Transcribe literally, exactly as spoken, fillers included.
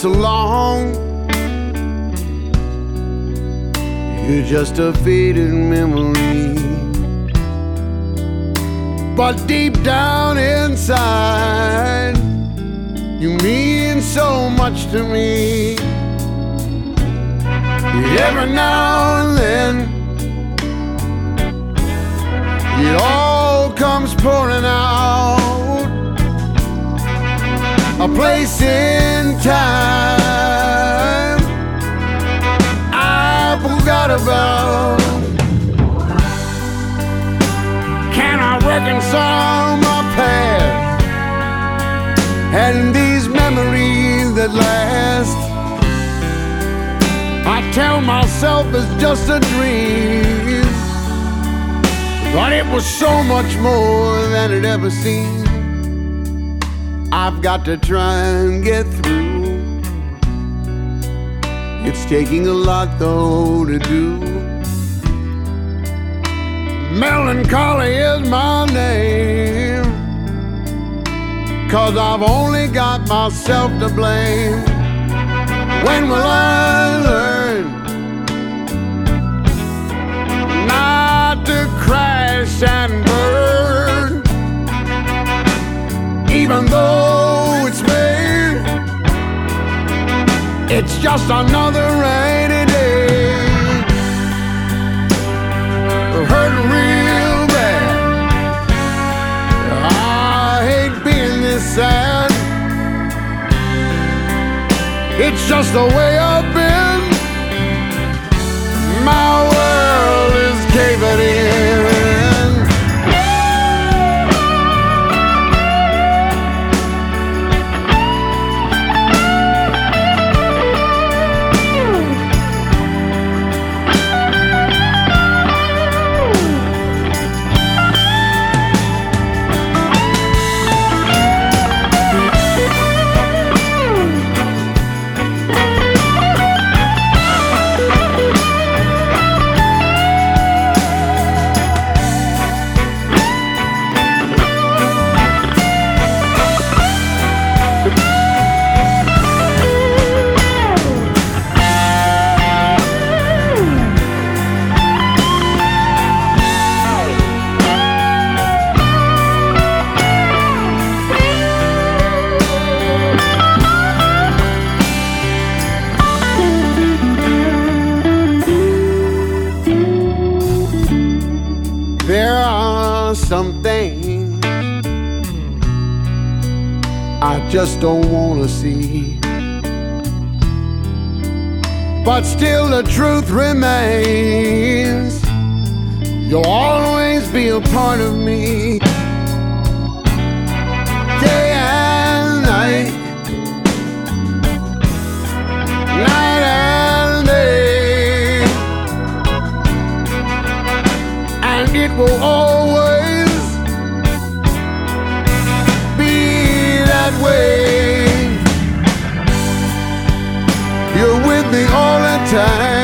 so long. You're just a faded memory, but deep down inside, you mean so much to me. Every now and then, it all comes pouring out. A place in time I forgot about. Can I reconcile my past and these memories that last? I tell myself it's just a dream, but it was so much more than it ever seemed. I've got to try and get through. It's taking a lot though to do. Melancholy is my name, 'cause I've only got myself to blame. When will I learn not to crash and burn? Even though it's May, it's just another rainy day. Hurting real bad. I hate being this sad. It's just the way I've been. My world is caving in. There are some things I just don't want to see, but still the truth remains. You'll always be a part of me, day and night, night and day, and it will always be that way. You're with me all the time.